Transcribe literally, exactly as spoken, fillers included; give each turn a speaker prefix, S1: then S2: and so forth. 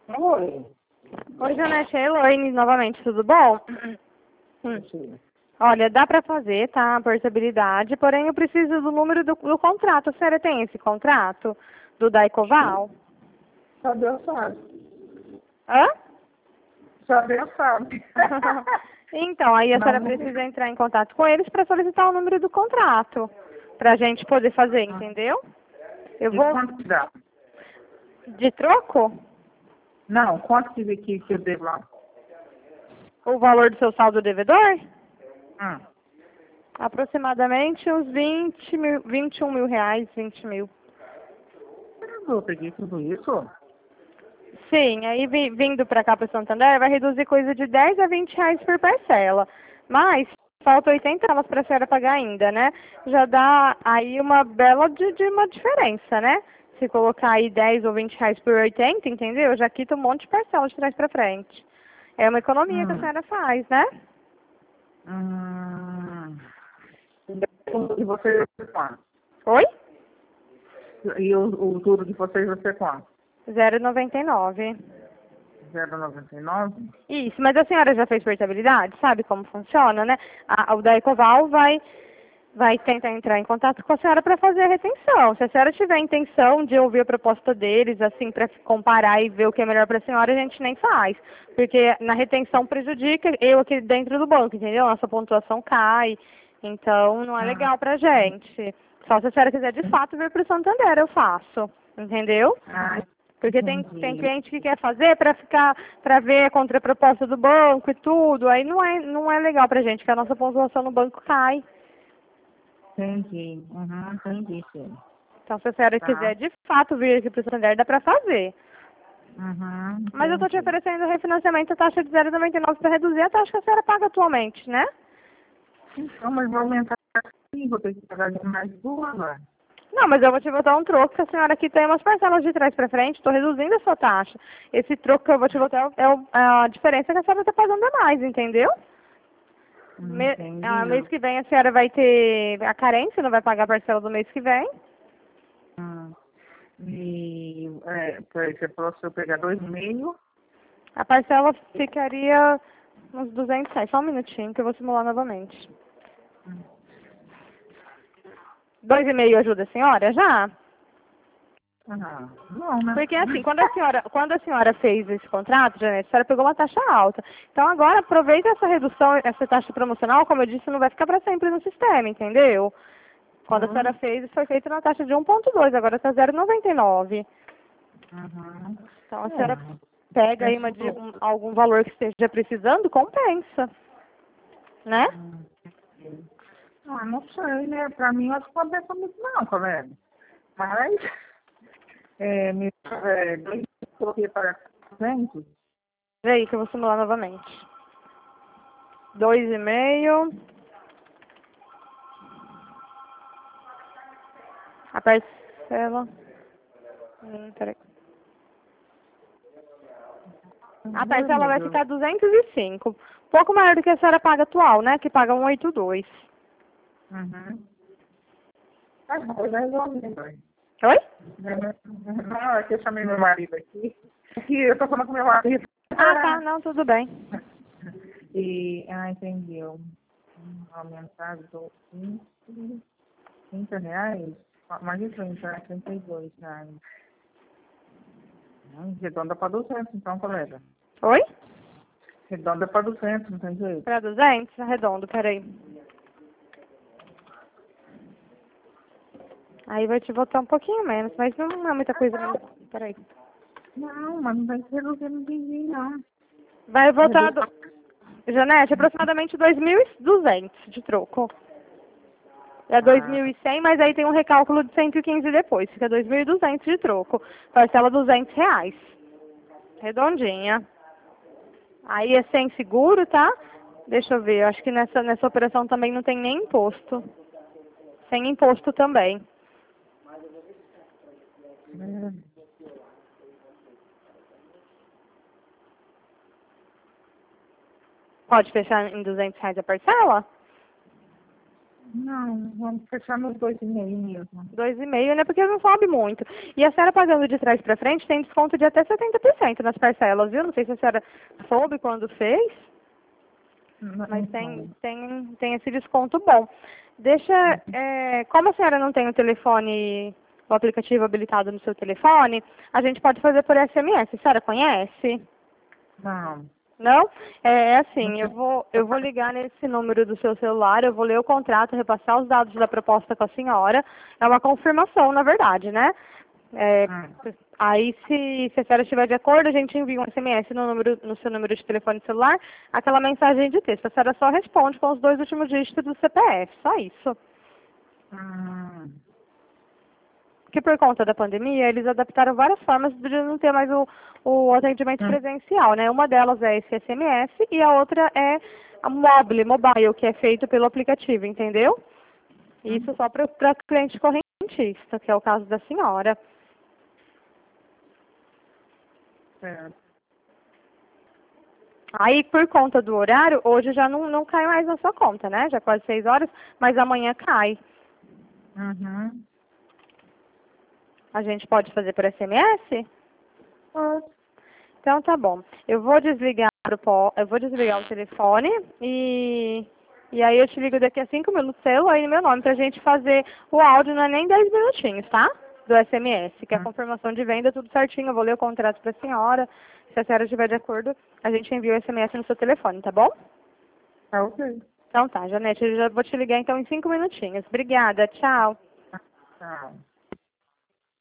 S1: Oi.
S2: Oi, Janete, é Elaine novamente, tudo bom? Hum. Olha, dá para fazer, tá, a portabilidade, porém eu preciso do número do, do contrato. A senhora tem esse contrato do Daicoval?
S1: Só Deus sabe.
S2: Hã?
S1: Só Deus sabe.
S2: Então, aí a senhora
S1: Mas,
S2: precisa entrar em contato com eles para solicitar o número do contrato, para a gente poder fazer, entendeu? Eu
S1: e
S2: vou...
S1: quanto que dá?
S2: De troco?
S1: Não, quanto que, que, que eu devo lá?
S2: O valor do seu saldo devedor?
S1: Hum.
S2: Aproximadamente uns vinte mil, vinte e um mil reais, vinte mil.
S1: Eu peguei tudo isso?
S2: Sim, aí vi- vindo para cá para Santander vai reduzir coisa de dez a vinte reais por parcela. Mas falta oitenta elas para a senhora pagar ainda, né? Já dá aí uma bela de, de uma diferença, né? Se colocar aí dez ou vinte reais por oitenta, entendeu? Já quita um monte de parcela de trás para frente. É uma economia que a
S1: Hum.
S2: senhora faz, né?
S1: Hum. E você, você quanto?
S2: Oi?
S1: E o, o tudo de vocês, você quanto?
S2: zero vírgula noventa e nove.
S1: zero vírgula noventa e nove?
S2: Isso, mas a senhora já fez portabilidade? Sabe como funciona, né? A, o da Ecoval vai, vai tentar entrar em contato com a senhora para fazer a retenção. Se a senhora tiver intenção de ouvir a proposta deles, assim, para comparar e ver o que é melhor para a senhora, a gente nem faz. Porque na retenção prejudica eu aqui dentro do banco, entendeu? Nossa pontuação cai. Então, não é
S1: Hum.
S2: legal pra gente. Só se a senhora quiser de fato vir para o Santander, eu faço. Entendeu?
S1: Ah,
S2: Porque tem, tem
S1: entendi.
S2: cliente que quer fazer para ficar, para ver a contraproposta do banco e tudo. Aí não é, não é legal pra gente, porque a nossa pontuação no banco cai.
S1: Entendi. Uhum, entendi, sim.
S2: Então, se a senhora
S1: Tá.
S2: quiser de fato vir aqui para o Santander, dá para fazer.
S1: Uhum,
S2: Mas eu estou te
S1: entendi.
S2: oferecendo refinanciamento a taxa de zero vírgula noventa e nove para reduzir a taxa que a senhora paga atualmente, né?
S1: Então, mas vou aumentar assim, vou ter que pagar mais duas, né?
S2: Não, mas eu vou te botar um troco que a senhora aqui tem umas parcelas de trás para frente, estou reduzindo a sua taxa. Esse troco que eu vou te botar é, o- é a diferença que a senhora está pagando a mais, entendeu? Me, ah, mês
S1: Entendi.
S2: que vem a senhora vai ter a carência, não vai pagar a parcela do mês que vem.
S1: Hum. E, é, peraí, você falou se eu pegar dois e meio,
S2: A parcela ficaria uns duzentos reais. Só um minutinho que eu vou simular novamente. Dois e meio ajuda a senhora já?
S1: ah, não, né?
S2: Porque assim, quando a senhora, quando a senhora fez esse contrato, Janete, a senhora pegou uma taxa alta. Então agora aproveita essa redução, essa taxa promocional, como eu disse, não vai ficar para sempre no sistema, entendeu? Quando a senhora
S1: Hum,
S2: fez, foi feito na taxa de um ponto dois, agora está zero vírgula noventa e nove.
S1: uhum.
S2: Então a senhora
S1: É,
S2: pega aí uma, de-
S1: penso,
S2: um- algum valor que esteja precisando, compensa, né?
S1: hum, ah, não sei, né? Pra mim, eu acho que compensa muito não, colega. Mas, é, me, é, dois coloquei para quatrocentos.
S2: Peraí que eu vou simular novamente. Dois e meio. A parcela. Hum, peraí. A
S1: Ai,
S2: parcela
S1: meu
S2: vai
S1: Deus.
S2: ficar duzentos e cinco. Pouco maior do que a senhora paga atual, né? Que paga cento e oitenta e dois.
S1: Uhum. Ah, eu já resolvi, mãe.
S2: Oi?
S1: Não, é que eu chamei meu marido aqui. Aqui, eu tô falando com meu marido.
S2: Ah, tá. Não, tudo bem.
S1: E, ah, entendi. Eu, hum, aumentar do vinte, trinta reais, mais de trinta, trinta e dois reais. Hum, redonda para duzentos, então, colega.
S2: Oi?
S1: Redonda para duzentos, não tem jeito.
S2: Para duzentos? Arredondo, peraí. Aí vai te voltar um pouquinho menos, mas não é muita coisa não. Peraí.
S1: Não, mas não vai ser reduzir, não entendi, não.
S2: Vai voltar,
S1: Reduz
S2: do...
S1: pra...
S2: Janete, aproximadamente dois mil e duzentos de troco. É dois
S1: Ah,
S2: mil e cem, mas aí tem um recálculo de cento e quinze depois. Fica dois mil e duzentos de troco. Parcela duzentos reais. Redondinha. Aí é sem seguro, tá? Deixa eu ver. Eu acho que nessa, nessa operação também não tem nem imposto. Sem imposto também.
S1: hum.
S2: Pode fechar em duzentos reais a parcela?
S1: Não, vamos fechar nos dois e meio mesmo.
S2: Dois e meio, né? Porque não sobe muito. E a senhora pagando de trás para frente tem desconto de até setenta por cento nas parcelas, viu? Não sei se a senhora soube quando fez,
S1: Não,
S2: mas
S1: não
S2: tem,
S1: sobe.
S2: tem, tem esse desconto bom. Deixa, é, como a senhora não tem o telefone, o aplicativo habilitado no seu telefone, a gente pode fazer por S M S. A senhora conhece?
S1: Não.
S2: Não? É, é
S1: Não
S2: assim, eu
S1: sei.
S2: vou, eu vou ligar nesse número do seu celular, eu vou ler o contrato, repassar os dados da proposta com a senhora. É uma confirmação, na verdade, né? É,
S1: Hum.
S2: aí, se, se a senhora estiver de acordo, a gente envia um S M S no, número, no seu número de telefone celular, aquela mensagem de texto. A senhora só responde com os dois últimos dígitos do C P F, só isso.
S1: Hum.
S2: Que por conta da pandemia, eles adaptaram várias formas de não ter mais o, o atendimento
S1: Hum.
S2: presencial, né? Uma delas é esse S M S e a outra é a mobile, mobile, que é feito pelo aplicativo, entendeu? Isso só para cliente correntista, que é o caso da senhora.
S1: Certo.
S2: Aí, por conta do horário, hoje já não, não cai mais na sua conta, né? Já é quase seis horas, mas amanhã cai.
S1: Uhum.
S2: A gente pode fazer por S M S?
S1: Pode.
S2: Então tá bom. Eu vou desligar o po- eu vou desligar o telefone e e aí eu te ligo daqui a cinco minutos seu aí no meu nome pra gente fazer o áudio, não é nem dez minutinhos, tá? Do S M S, que é a
S1: Hum.
S2: confirmação de venda, tudo certinho. Eu vou ler o contrato pra senhora. Se a senhora estiver de acordo, a gente envia o S M S no seu telefone, tá bom?
S1: Tá ok.
S2: Então tá, Janete, eu já vou te ligar então em cinco minutinhos. Obrigada, tchau.
S1: Tchau.